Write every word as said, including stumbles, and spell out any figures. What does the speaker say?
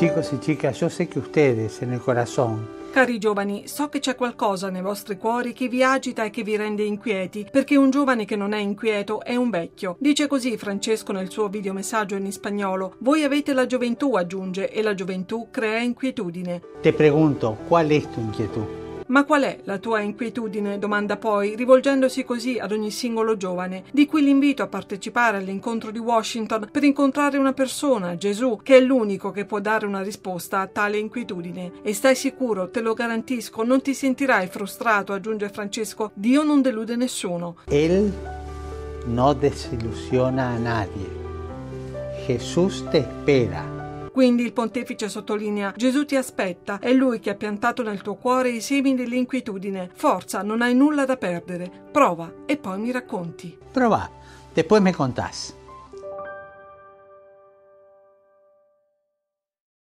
Chicos y chicas, yo sé que ustedes en el corazón. Cari giovani, so che c'è qualcosa nei vostri cuori che vi agita e che vi rende inquieti, perché un giovane che non è inquieto è un vecchio. Dice così Francesco nel suo videomessaggio in spagnolo. Voi avete la gioventù, aggiunge, e la gioventù crea inquietudine. Te pregunto, ¿cuál es tu inquietud? Ma qual è la tua inquietudine? Domanda poi, rivolgendosi così ad ogni singolo giovane. Di qui l'invito a partecipare all'incontro di Washington per incontrare una persona, Gesù, che è l'unico che può dare una risposta a tale inquietudine. E stai sicuro, te lo garantisco, non ti sentirai frustrato, aggiunge Francesco. Dio non delude nessuno. Él no desilusiona a nadie. Jesús te espera. Quindi il pontefice sottolinea: Gesù ti aspetta, è Lui che ha piantato nel tuo cuore i semi dell'inquietudine. Forza, non hai nulla da perdere. Prova e poi mi racconti. Prova, después me contás.